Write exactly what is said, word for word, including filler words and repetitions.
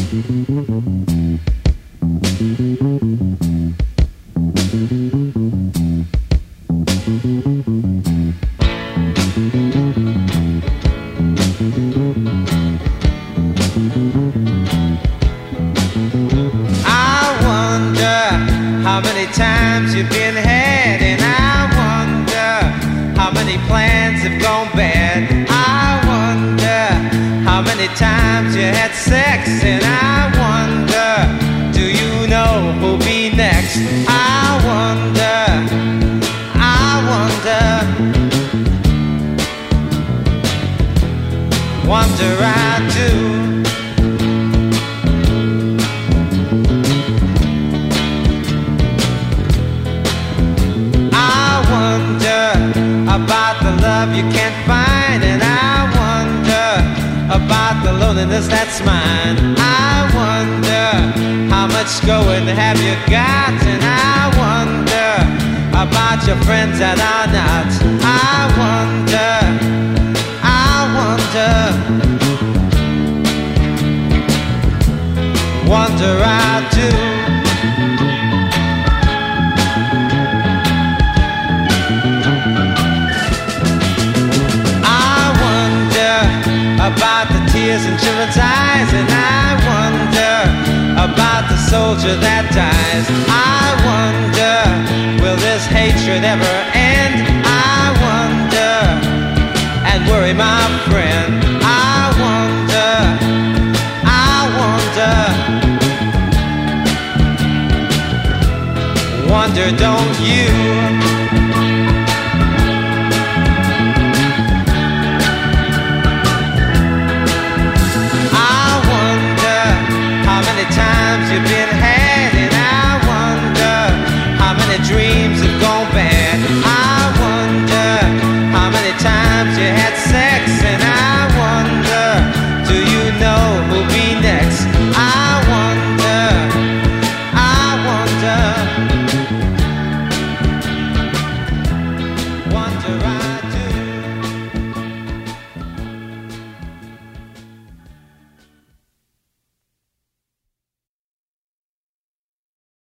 How many times you've been had, and I wonder how many plans have gone bad. I wonder how many times you had sex, and I wonder, do you know who'll be next? I wonder, I wonder, wonder I do. About the love you can't find, and I wonder about the loneliness that's mine. I wonder how much going have you got, and I wonder about your friends that are not. I wonder, I wonder, wonder I do. About the tears in children's eyes, and I wonder about the soldier that dies. I wonder, will this hatred ever end? I wonder, and worry my friend. I wonder, I wonder, wonder don't you?